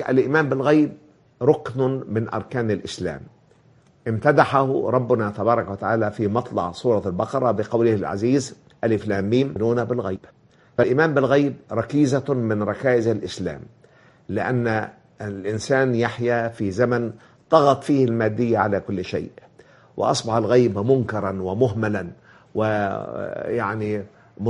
الإيمان بالغيب ركن من أركان الإسلام، امتدحه ربنا تبارك وتعالى في مطلع سورة البقرة بقوله العزيز: ألف لام ميم يؤمنون بالغيب. فالإيمان بالغيب ركيزة من ركائز الإسلام، لأن الإنسان يحيا في زمن طغت فيه المادية على كل شيء، وأصبح الغيب منكرا ومهملا ويعني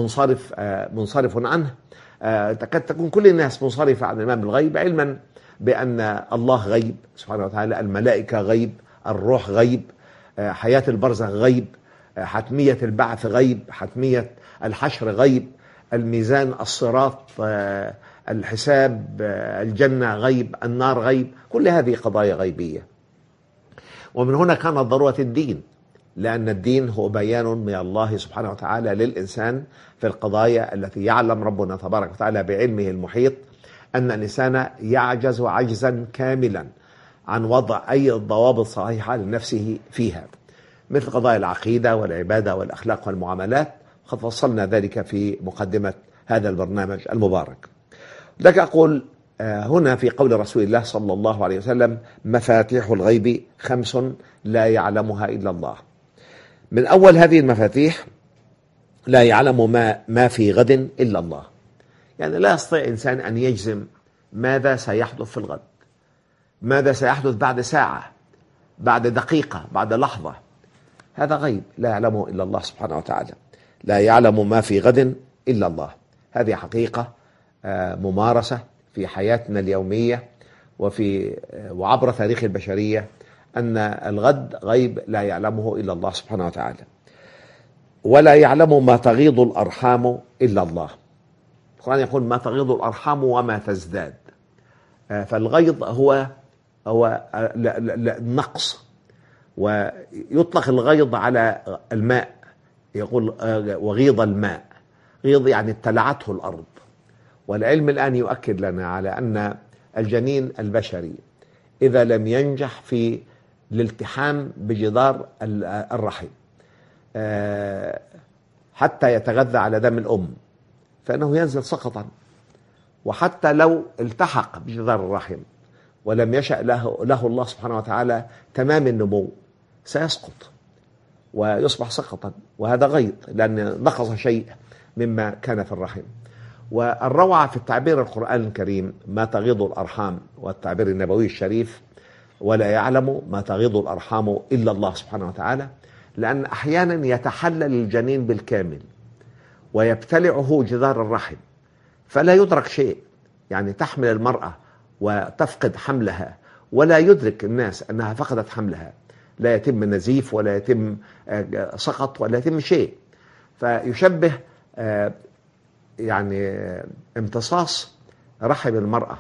منصرف عنه. تكاد تكون كل الناس منصرفة عن الإيمان بالغيب، علما بأن الله غيب سبحانه وتعالى، الملائكة غيب، الروح غيب، حياة البرزخ غيب، حتمية البعث غيب، حتمية الحشر غيب، الميزان، الصراط، الحساب، الجنة غيب، النار غيب. كل هذه قضايا غيبية. ومن هنا كانت ضرورة الدين، لأن الدين هو بيان من الله سبحانه وتعالى للإنسان في القضايا التي يعلم ربنا تبارك وتعالى بعلمه المحيط أن الإنسان يعجز عجزا كاملا عن وضع أي ضوابط صحيحة لنفسه فيها، مثل قضايا العقيدة والعبادة والأخلاق والمعاملات. قد فصلنا ذلك في مقدمة هذا البرنامج المبارك. لك أقول هنا في قول رسول الله صلى الله عليه وسلم: مفاتيح الغيب 5 لا يعلمها إلا الله. من أول هذه المفاتيح: لا يعلم ما في غد إلا الله. يعني لا يستطيع إنسان أن يجزم ماذا سيحدث في الغد، ماذا سيحدث بعد ساعة، بعد دقيقة، بعد لحظة. هذا غيب لا يعلمه إلا الله سبحانه وتعالى. لا يعلم ما في غد إلا الله. هذه حقيقة ممارسة في حياتنا اليومية وعبر تاريخ البشرية، أن الغد غيب لا يعلمه إلا الله سبحانه وتعالى. ولا يعلم ما تغيض الأرحام إلا الله. القرآن يقول: ما تغيض الأرحام وما تزداد. فالغيض هو النقص، ويطلق الغيض على الماء، يقول وغيض الماء. غيض يعني ابتلعته الأرض. والعلم الآن يؤكد لنا على أن الجنين البشري إذا لم ينجح في الالتحام بجدار الرحم حتى يتغذى على دم الأم، فإنه ينزل سقطا. وحتى لو التحق بجدار الرحم ولم يشأ له الله سبحانه وتعالى تمام النمو، سيسقط ويصبح سقطا، وهذا غيض لأن نقص شيء مما كان في الرحم. والروعة في التعبير القرآن الكريم: ما تغيض الأرحام، والتعبير النبوي الشريف: ولا يعلم ما تغيض الأرحام إلا الله سبحانه وتعالى، لأن أحيانا يتحلل الجنين بالكامل ويبتلعه جدار الرحم فلا يدرك شيء. يعني تحمل المرأة وتفقد حملها ولا يدرك الناس أنها فقدت حملها، لا يتم نزيف ولا يتم سقط ولا يتم شيء. فيشبه يعني امتصاص رحم المرأة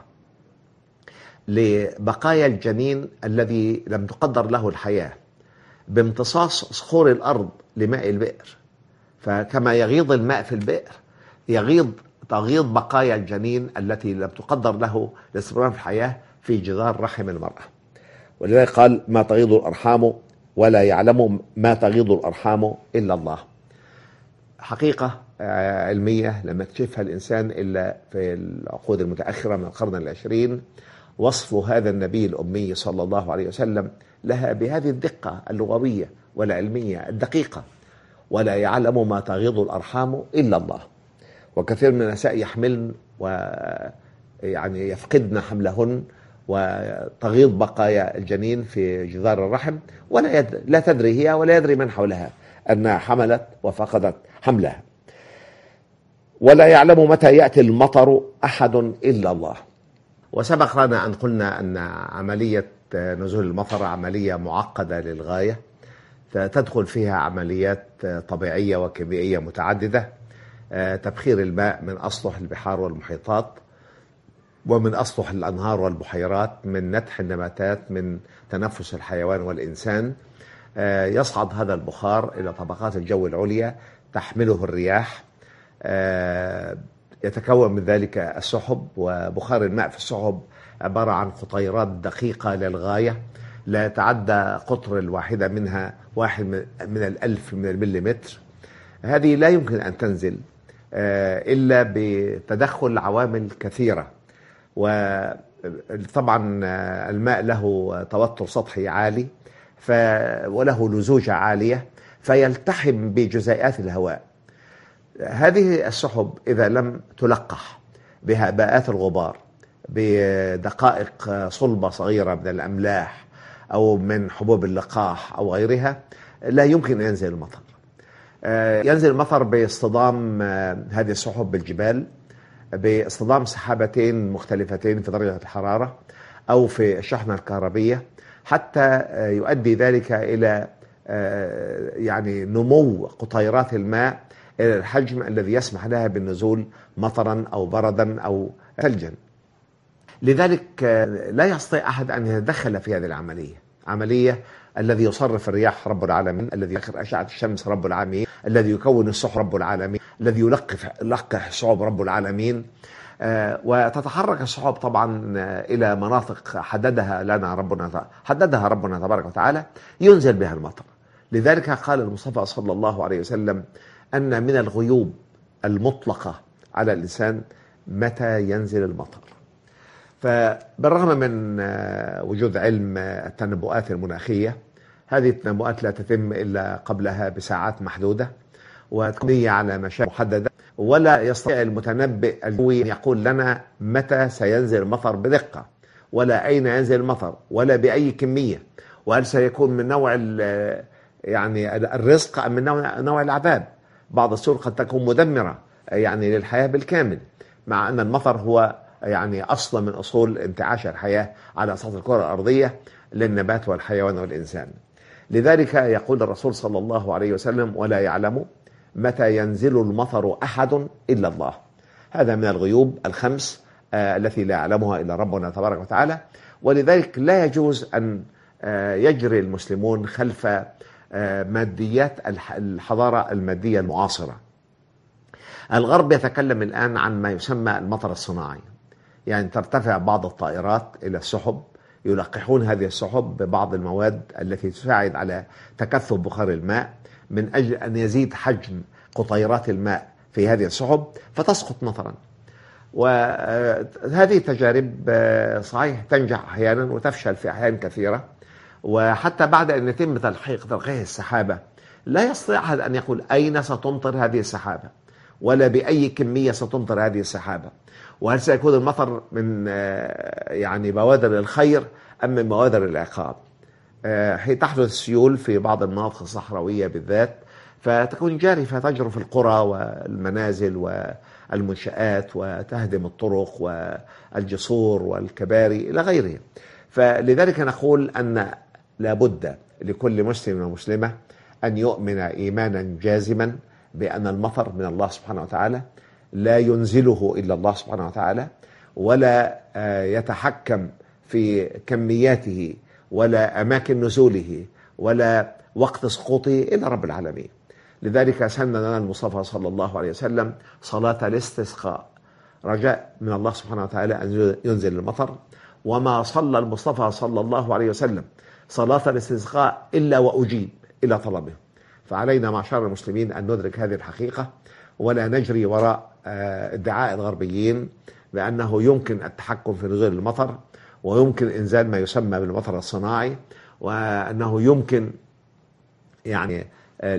لبقايا الجنين الذي لم تقدر له الحياة بامتصاص صخور الأرض لماء البئر. فكما يغيض الماء في البئر، تغيض بقايا الجنين التي لم تقدر له الاستمرار في الحياة في جدار رحم المرأة. ولذلك قال: ما تغيض الأرحام ولا يعلم ما تغيض الأرحام إلا الله. حقيقة علمية لم يكتشفها الإنسان إلا في العقود المتأخرة من القرن العشرين. وصف هذا النبي الأمي صلى الله عليه وسلم لها بهذه الدقة اللغوية والعلمية الدقيقة: ولا يعلم ما تغيض الأرحام إلا الله. وكثير من النساء يحملن ويعني يفقدن حملهن وتغيض بقايا الجنين في جدار الرحم، لا تدري هي ولا يدري من حولها أنها حملت وفقدت حملها. ولا يعلم متى يأتي المطر أحد إلا الله. وسبق لنا أن قلنا أن عملية نزول المطر عملية معقدة للغاية، فتدخل فيها عمليات طبيعية وكيميائية متعددة: تبخير الماء من أسطح البحار والمحيطات، ومن أسطح الأنهار والبحيرات، من نتح النباتات، من تنفس الحيوان والإنسان. يصعد هذا البخار إلى طبقات الجو العليا تحمله الرياح، يتكون من ذلك السحب. وبخار الماء في السحب عبارة عن قطيرات دقيقة للغاية، لا يتعدى قطر الواحدة منها 1 من 1000 من المليمتر. هذه لا يمكن أن تنزل إلا بتدخل عوامل كثيرة، طبعا الماء له توتر سطحي عالي وله لزوجة عالية فيلتحم بجزيئات الهواء. هذه السحب إذا لم تلقح بهباءات الغبار بدقائق صلبة صغيرة من الأملاح أو من حبوب اللقاح أو غيرها لا يمكن أن ينزل المطر. ينزل المطر باصطدام هذه السحب بالجبال، باصطدام سحابتين مختلفتين في درجة الحرارة أو في الشحنة الكهربية، حتى يؤدي ذلك إلى يعني نمو قطيرات الماء إلى الحجم الذي يسمح لها بالنزول مطرا أو بردا أو ثلجا. لذلك لا يستطيع أحد أن يتدخل في هذه العملية الذي يصرف الرياح رب العالمين، الذي يخر أشعة الشمس رب العالمين، الذي يكون السحب رب العالمين، الذي يلقح السحب رب العالمين. وتتحرك السحب طبعا إلى مناطق حددها ربنا تبارك وتعالى ينزل بها المطر. لذلك قال المصطفى صلى الله عليه وسلم أن من الغيوب المطلقة على الإنسان متى ينزل المطر. فبالرغم من وجود علم التنبؤات المناخية، هذه التنبؤات لا تتم إلا قبلها بساعات محدودة وتكون على مشاريع محددة، ولا يستطيع المتنبئ الجوي أن يقول لنا متى سينزل المطر بدقة، ولا أين ينزل المطر، ولا بأي كمية، وهل سيكون من نوع يعني الرزق أم من نوع العذاب. بعض السور قد تكون مدمرة يعني للحياة بالكامل، مع أن المطر هو يعني أصلا من أصول انتعاش الحياة على سطح الكرة الأرضية للنبات والحيوان والإنسان. لذلك يقول الرسول صلى الله عليه وسلم: ولا يعلم متى ينزل المطر أحد إلا الله. هذا من الغيوب الخمس التي لا يعلمها إلا ربنا تبارك وتعالى. ولذلك لا يجوز أن يجري المسلمون خلف ماديات الحضارة المادية المعاصرة. الغرب يتكلم الآن عن ما يسمى المطر الصناعي، يعني ترتفع بعض الطائرات إلى السحب، يلقحون هذه السحب ببعض المواد التي تساعد على تكثف بخار الماء من أجل أن يزيد حجم قطيرات الماء في هذه السحب فتسقط مطرا. وهذه تجارب صحيح تنجح أحيانا وتفشل في أحيان كثيرة، وحتى بعد أن يتم تلقيح السحابة لا يستطيع أحد أن يقول أين ستمطر هذه السحابة، ولا بأي كمية ستمطر هذه السحابة، وهل سيكون المطر من يعني بوادر الخير أم من بوادر العقاب. حين تحدث سيول في بعض المناطق الصحراوية بالذات فتكون جارفة تجرف القرى والمنازل والمنشآت وتهدم الطرق والجسور والكباري إلى غيره. فلذلك نقول أن لابد لكل مسلم ومسلمة أن يؤمن إيمانا جازما بأن المطر من الله سبحانه وتعالى، لا ينزله إلا الله سبحانه وتعالى، ولا يتحكم في كمياته ولا أماكن نزوله ولا وقت سقوطه إلا رب العالمين. لذلك سن لنا المصطفى صلى الله عليه وسلم صلاة الاستسقاء، رجاء من الله سبحانه وتعالى أن ينزل المطر. وما صلى المصطفى صلى الله عليه وسلم صلاة الاستسقاء إلا وأجيب إلى طلبه. فعلينا معشر المسلمين أن ندرك هذه الحقيقة، ولا نجري وراء ادعاء الغربيين بأنه يمكن التحكم في نزول المطر، ويمكن إنزال ما يسمى بالمطر الصناعي، وأنه يمكن يعني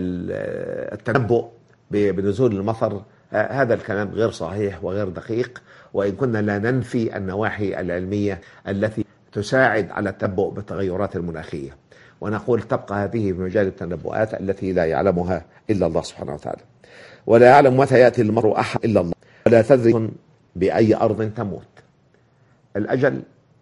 التنبؤ بنزول المطر. هذا الكلام غير صحيح وغير دقيق، وإن كنا لا ننفي النواحي العلمية التي تساعد على التنبؤ بالتغيرات المناخية، ونقول تبقى هذه في مجال التنبؤات التي لا يعلمها إلا الله سبحانه وتعالى. ولا يعلم متى يأتي المرء أحد إلا الله، ولا تدري بأي أرض تموت. الأجل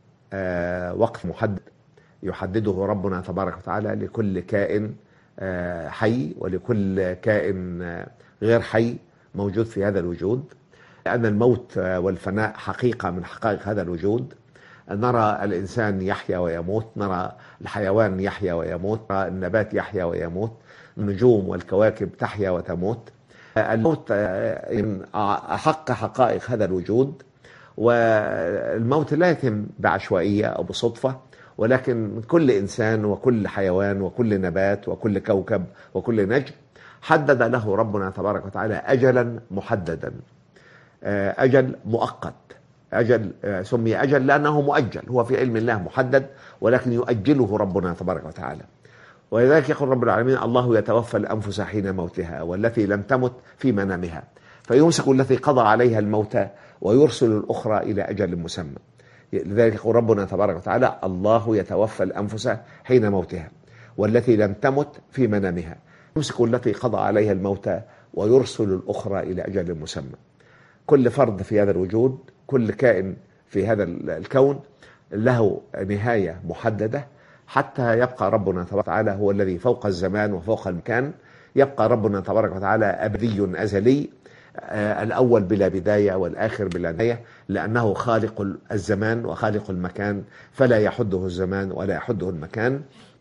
وقت محدد يحدده ربنا تبارك وتعالى لكل كائن حي ولكل كائن غير حي موجود في هذا الوجود، لأن الموت والفناء حقيقة من حقائق هذا الوجود. نرى الإنسان يحيا ويموت، نرى الحيوان يحيا ويموت، نرى النبات يحيا ويموت، النجوم والكواكب تحيا وتموت. الموت من أحق حقائق هذا الوجود، والموت لا يتم بعشوائية أو بصدفة، ولكن كل إنسان وكل حيوان وكل نبات وكل كوكب وكل نجم حدد له ربنا تبارك وتعالى أجلا محددا، أجل مؤقت أجل سمي أجل لأنه مؤجل، هو في علم الله محدد ولكن يؤجله ربنا تبارك وتعالى. ولذلك يقول رب العالمين: الله يتوفى الأنفس حين موتها والتي لم تمت في منامها فيمسك التي قضى عليها الموت ويرسل الأخرى إلى أجل مسمى. لذلك يقول ربنا تبارك وتعالى: الله يتوفى الأنفس حين موتها والتي لم تمت في منامها يمسك التي قضى عليها الموت ويرسل الأخرى إلى أجل مسمى. كل فرد في هذا الوجود، كل كائن في هذا الكون له نهاية محددة، حتى يبقى ربنا تبارك وتعالى هو الذي فوق الزمان وفوق المكان. يبقى ربنا تبارك وتعالى أبدي أزلي، الأول بلا بداية والآخر بلا نهاية، لأنه خالق الزمان وخالق المكان، فلا يحده الزمان ولا يحده المكان.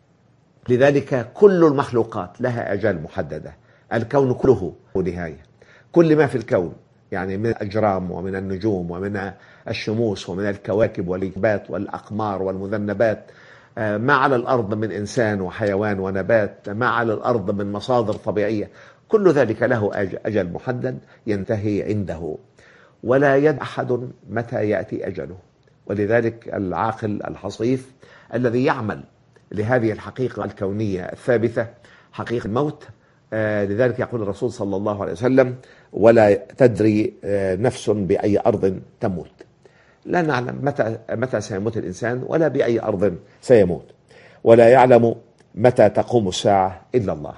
لذلك كل المخلوقات لها أجال محددة. الكون كله نهاية، كل ما في الكون، يعني من الأجرام ومن النجوم ومن الشموس ومن الكواكب والكبات والأقمار والمذنبات، ما على الأرض من إنسان وحيوان ونبات، ما على الأرض من مصادر طبيعية، كل ذلك له أجل محدد ينتهي عنده، ولا يدري أحد متى يأتي أجله. ولذلك العاقل الحصيف الذي يعمل لهذه الحقيقة الكونية الثابتة، حقيقة الموت، لذلك يقول الرسول صلى الله عليه وسلم: ولا تدري نفس بأي أرض تموت. لا نعلم متى سيموت الإنسان ولا بأي أرض سيموت، ولا يعلم متى تقوم الساعة إلا الله.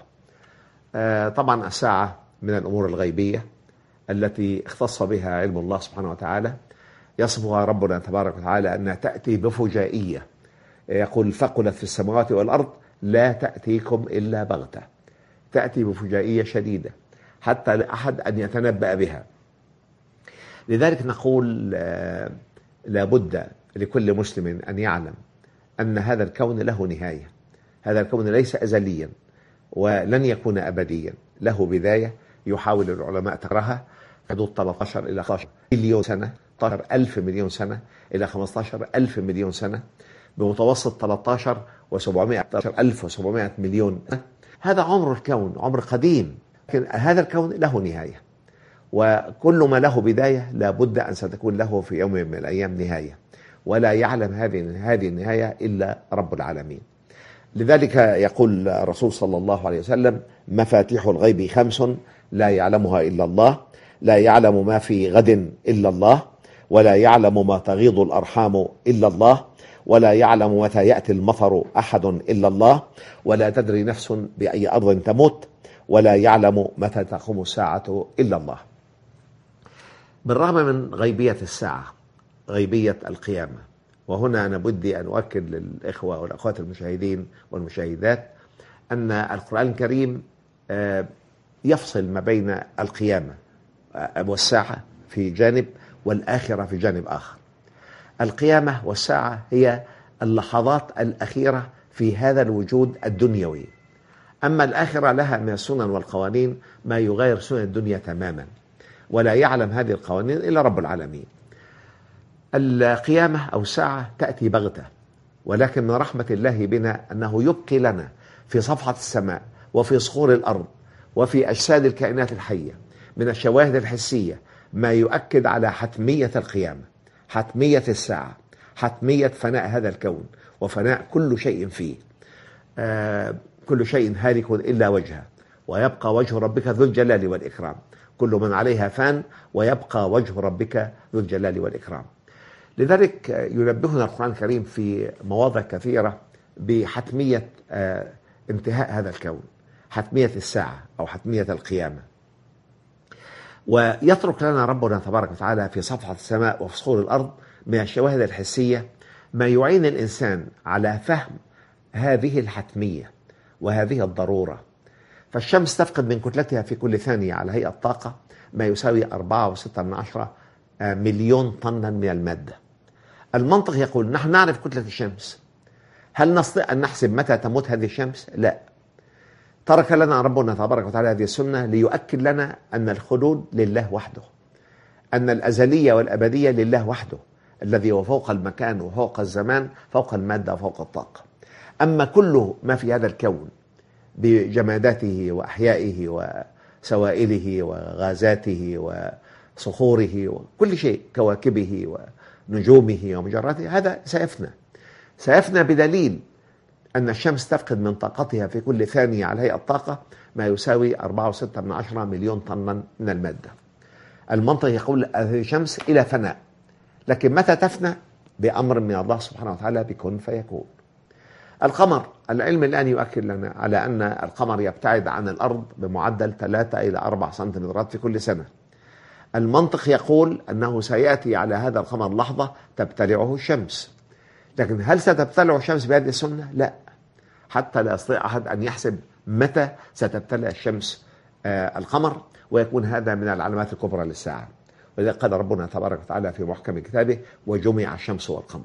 طبعا الساعة من الأمور الغيبية التي اختص بها علم الله سبحانه وتعالى، يصفها ربنا تبارك وتعالى أنها تأتي بفجائية. يقول: ثقلت في السماوات والأرض لا تأتيكم إلا بغتة. تأتي بفجائية شديدة حتى لا أحد أن يتنبأ بها. لذلك نقول لابد لكل مسلم أن يعلم أن هذا الكون له نهاية. هذا الكون ليس أزليا ولن يكون أبديا، له بداية يحاول العلماء تقرأها حدود 13 إلى 15 مليون سنة، 13 ألف مليون سنة إلى 15 ألف مليون سنة، بمتوسط 13 ألف و700 مليون سنة. هذا عمر الكون، عمر قديم، لكن هذا الكون له نهاية، وكل ما له بداية لابد أن ستكون له في يوم من الأيام نهاية، ولا يعلم هذه النهاية إلا رب العالمين. لذلك يقول الرسول صلى الله عليه وسلم: مفاتيح الغيب 5 لا يعلمها إلا الله، لا يعلم ما في غد إلا الله، ولا يعلم ما تغيض الأرحام إلا الله، ولا يعلم متى يأتي المطر أحد إلا الله، ولا تدري نفس بأي أرض تموت، ولا يعلم متى تقوم الساعة إلا الله. بالرغم من غيبية الساعة، غيبية القيامة، وهنا أنا بدي أن أؤكد للإخوة والأخوات المشاهدين والمشاهدات أن القرآن الكريم يفصل ما بين القيامة والساعة في جانب والآخرة في جانب آخر. القيامة والساعة هي اللحظات الأخيرة في هذا الوجود الدنيوي، أما الآخرة لها من السنن والقوانين ما يغير سنن الدنيا تماما، ولا يعلم هذه القوانين إلا رب العالمين. القيامة أو الساعة تأتي بغتة، ولكن من رحمة الله بنا أنه يبقي لنا في صفحة السماء وفي صخور الأرض وفي أجساد الكائنات الحية من الشواهد الحسية ما يؤكد على حتمية القيامة، حتمية الساعة، حتمية فناء هذا الكون وفناء كل شيء فيه. كل شيء هالك إلا وجهه ويبقى وجه ربك ذو الجلال والإكرام. كل من عليها فان ويبقى وجه ربك ذو الجلال والإكرام. لذلك ينبهنا القرآن الكريم في مواضع كثيرة بحتمية انتهاء هذا الكون، حتمية الساعة أو حتمية القيامة. ويترك لنا ربنا تبارك وتعالى في صفحة السماء وفي صخور الأرض من الشواهد الحسية ما يعين الإنسان على فهم هذه الحتمية وهذه الضرورة. فالشمس تفقد من كتلتها في كل ثانية على هيئة طاقة ما يساوي 4.6 مليون طنا من المادة. المنطق يقول نحن نعرف كتلة الشمس، هل نستطيع أن نحسب متى تموت هذه الشمس؟ لا. ترك لنا ربنا تبارك وتعالى هذه السنة ليؤكد لنا أن الخلود لله وحده، أن الأزلية والأبدية لله وحده الذي هو فوق المكان وفوق الزمان، فوق المادة وفوق الطاقة. أما كل ما في هذا الكون بجماداته وأحيائه وسوائله وغازاته وصخوره وكل شيء، كواكبه نجومه ومجراته، هذا سيفنى بدليل أن الشمس تفقد من طاقتها في كل ثانية على هيئة الطاقة ما يساوي 4.6 مليون طنا من المادة. المنطق يقول الشمس إلى فناء، لكن متى تفنى؟ بأمر من الله سبحانه وتعالى، بكن فيكون. القمر، العلم الآن يؤكد لنا على أن القمر يبتعد عن الأرض بمعدل 3 إلى 4 سنتيمترات في كل سنة. المنطق يقول أنه سيأتي على هذا القمر لحظة تبتلعه الشمس، لكن هل ستبتلع الشمس بهذه السنة؟ لا، حتى لا يستطيع أحد أن يحسب متى ستبتلع الشمس القمر، ويكون هذا من العلامات الكبرى للساعة. ولذلك قال ربنا تبارك وتعالى في محكم كتابه: وجمع الشمس والقمر.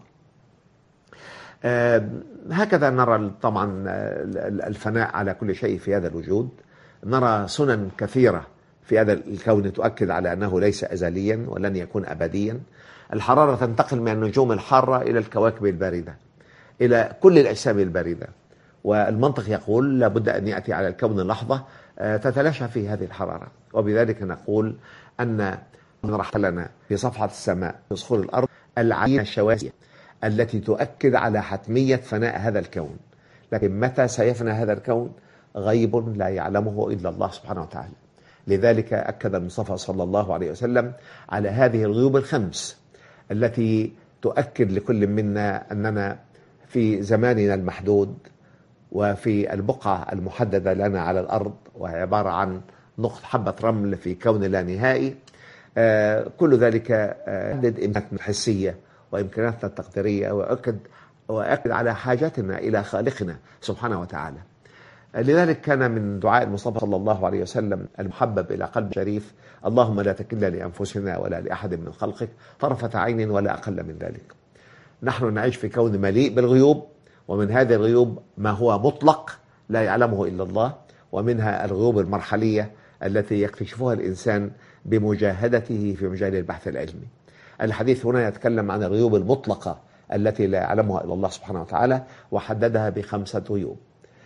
هكذا نرى طبعا الفناء على كل شيء في هذا الوجود. نرى سنن كثيرة في هذا الكون تؤكد على أنه ليس أزليا ولن يكون أبديا. الحرارة تنتقل من النجوم الحارة إلى الكواكب الباردة، إلى كل الأجسام الباردة، والمنطق يقول لابد أن يأتي على الكون لحظة تتلاشى في هذه الحرارة. وبذلك نقول أن من رحل لنا في صفحة السماء في صخور الأرض العينة الشواسية التي تؤكد على حتمية فناء هذا الكون، لكن متى سيفنى هذا الكون غيب لا يعلمه إلا الله سبحانه وتعالى. لذلك أكد المصطفى صلى الله عليه وسلم على هذه الغيوب الخمس التي تؤكد لكل منا أننا في زماننا المحدود وفي البقعة المحددة لنا على الأرض، وهي عبارة عن نقطة حبة رمل في كون لا نهائي. كل ذلك يحدد إمكاناتنا الحسية وإمكاناتنا التقديرية، وأكد على حاجتنا إلى خالقنا سبحانه وتعالى. لذلك كان من دعاء المصطفى صلى الله عليه وسلم المحبب إلى قلب شريف: اللهم لا تكلنا لأنفسنا ولا لأحد من خلقك طرفة عين ولا أقل من ذلك. نحن نعيش في كون مليء بالغيوب، ومن هذه الغيوب ما هو مطلق لا يعلمه إلا الله، ومنها الغيوب المرحلية التي يكتشفها الإنسان بمجاهدته في مجال البحث العلمي. الحديث هنا يتكلم عن الغيوب المطلقة التي لا يعلمها إلا الله سبحانه وتعالى، وحددها ب5 غيوب.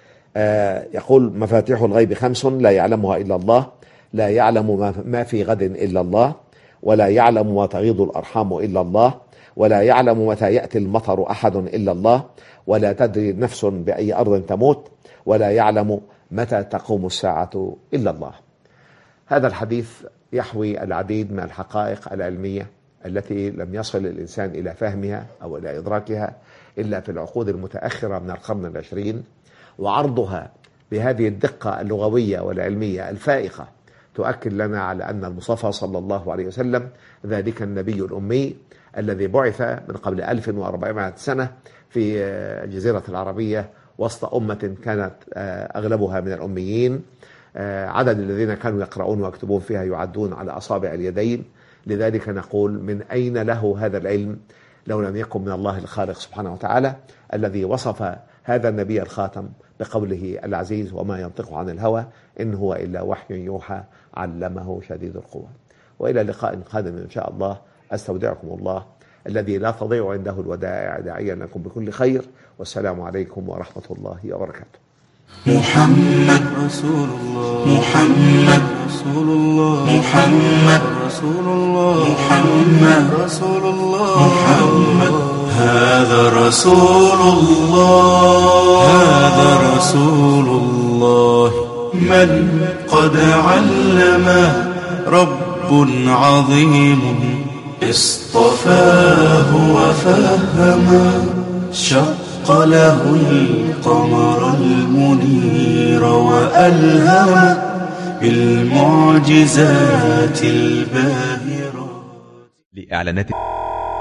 يقول: مفاتيح الغيب 5 لا يعلمها إلا الله، لا يعلم ما في غد إلا الله، ولا يعلم ما تغيض الأرحام إلا الله، ولا يعلم متى يأتي المطر أحد إلا الله، ولا تدري نفس بأي أرض تموت، ولا يعلم متى تقوم الساعة إلا الله. هذا الحديث يحوي العديد من الحقائق العلمية التي لم يصل الإنسان إلى فهمها أو إلى إدراكها إلا في العقود المتأخرة من القرن ال20، وعرضها بهذه الدقة اللغوية والعلمية الفائقة تؤكد لنا على أن المصطفى صلى الله عليه وسلم ذلك النبي الأمي الذي بعث من قبل 1400 سنة في الجزيرة العربية وسط أمة كانت أغلبها من الأميين، عدد الذين كانوا يقرؤون ويكتبون فيها يعدون على أصابع اليدين. لذلك نقول: من أين له هذا العلم لو لم يكن من الله الخالق سبحانه وتعالى، الذي وصف هذا النبي الخاتم بقوله العزيز: وما ينطق عن الهوى إن هو إلا وحي يوحى علمه شديد القوى. وإلى لقاء قادم إن شاء الله، أستودعكم الله الذي لا تضيع عنده الودائع، داعيا لكم بكل خير، والسلام عليكم ورحمة الله وبركاته. محمد رسول الله، محمد رسول الله، محمد رسول الله، محمد رسول الله، محمد هذا رسول الله، هذا رسول الله من قد علمه رب عظيم اصطفاه وفهمه، شق له القمر المنير وألهمه بالمعجزات الباهرة. لإعلانات